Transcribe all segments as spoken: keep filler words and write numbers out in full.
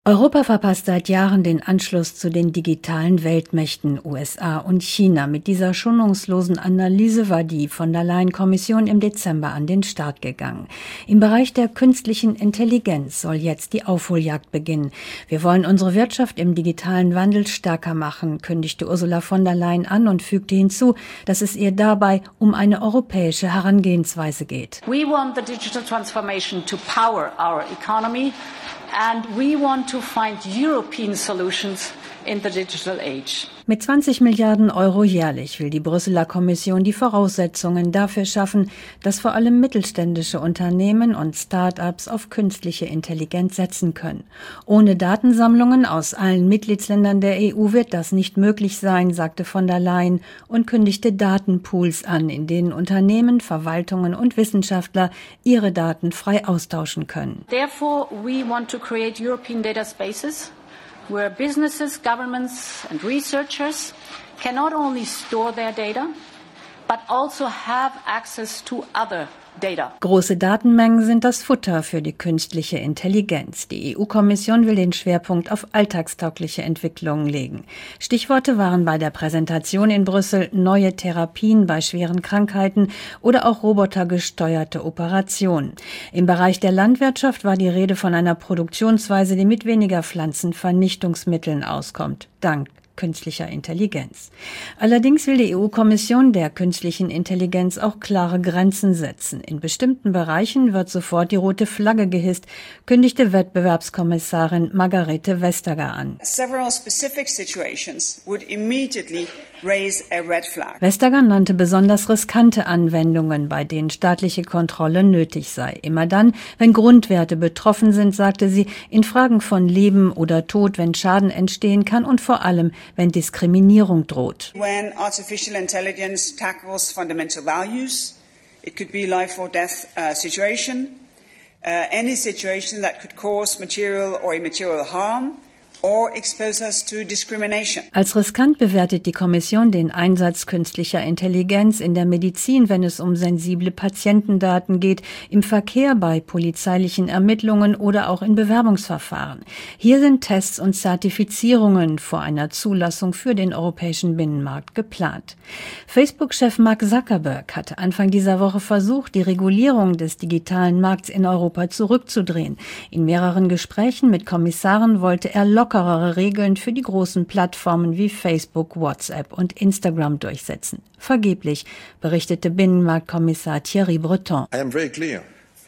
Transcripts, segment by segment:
Europa verpasst seit Jahren den Anschluss zu den digitalen Weltmächten U S A und China. Mit dieser schonungslosen Analyse war die Von-der-Leyen-Kommission im Dezember an den Start gegangen. Im Bereich der künstlichen Intelligenz soll jetzt die Aufholjagd beginnen. Wir wollen unsere Wirtschaft im digitalen Wandel stärker machen, kündigte Ursula von der Leyen an und fügte hinzu, dass es ihr dabei um eine europäische Herangehensweise geht. We want the digital transformation to power our economy. And we want to find European solutions in the digital age. Mit zwanzig Milliarden Euro jährlich will die Brüsseler Kommission die Voraussetzungen dafür schaffen, dass vor allem mittelständische Unternehmen und Start-ups auf künstliche Intelligenz setzen können. Ohne Datensammlungen aus allen Mitgliedsländern der E U wird das nicht möglich sein, sagte von der Leyen und kündigte Datenpools an, in denen Unternehmen, Verwaltungen und Wissenschaftler ihre Daten frei austauschen können. Therefore, we want to create European data spaces, where businesses, governments and researchers can not only store their data, but also have access to other data. Große Datenmengen sind das Futter für die künstliche Intelligenz. Die E U-Kommission will den Schwerpunkt auf alltagstaugliche Entwicklungen legen. Stichworte waren bei der Präsentation in Brüssel neue Therapien bei schweren Krankheiten oder auch robotergesteuerte Operationen. Im Bereich der Landwirtschaft war die Rede von einer Produktionsweise, die mit weniger Pflanzenvernichtungsmitteln auskommt, dank künstlicher Intelligenz. Allerdings will die E U-Kommission der künstlichen Intelligenz auch klare Grenzen setzen. In bestimmten Bereichen wird sofort die rote Flagge gehisst, kündigte Wettbewerbskommissarin Margrethe Vestager an. Several specific situations would immediately raise a red flag. Vestager nannte besonders riskante Anwendungen, bei denen staatliche Kontrolle nötig sei. Immer dann, wenn Grundwerte betroffen sind, sagte sie, in Fragen von Leben oder Tod, wenn Schaden entstehen kann und vor allem, wenn Diskriminierung droht. When artificial intelligence tackles fundamental values, it could be life or death uh, situation, uh, any situation that could cause material or immaterial harm, or expose us to discrimination. Als riskant bewertet die Kommission den Einsatz künstlicher Intelligenz in der Medizin, wenn es um sensible Patientendaten geht, im Verkehr, bei polizeilichen Ermittlungen oder auch in Bewerbungsverfahren. Hier sind Tests und Zertifizierungen vor einer Zulassung für den europäischen Binnenmarkt geplant. Facebook-Chef Mark Zuckerberg hatte Anfang dieser Woche versucht, die Regulierung des digitalen Markts in Europa zurückzudrehen. In mehreren Gesprächen mit Kommissaren wollte er lockerere Regeln für die großen Plattformen wie Facebook, WhatsApp und Instagram durchsetzen. Vergeblich, berichtete Binnenmarktkommissar Thierry Breton. I am very clear.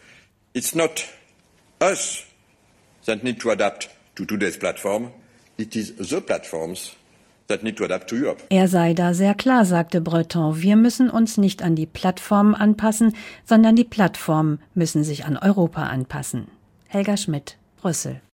It's not us that need to adapt to today's platform. It is the platforms that need to adapt to Europe. Er sei da sehr klar, sagte Breton. Wir müssen uns nicht an die Plattformen anpassen, sondern die Plattformen müssen sich an Europa anpassen. Helga Schmidt, Brüssel.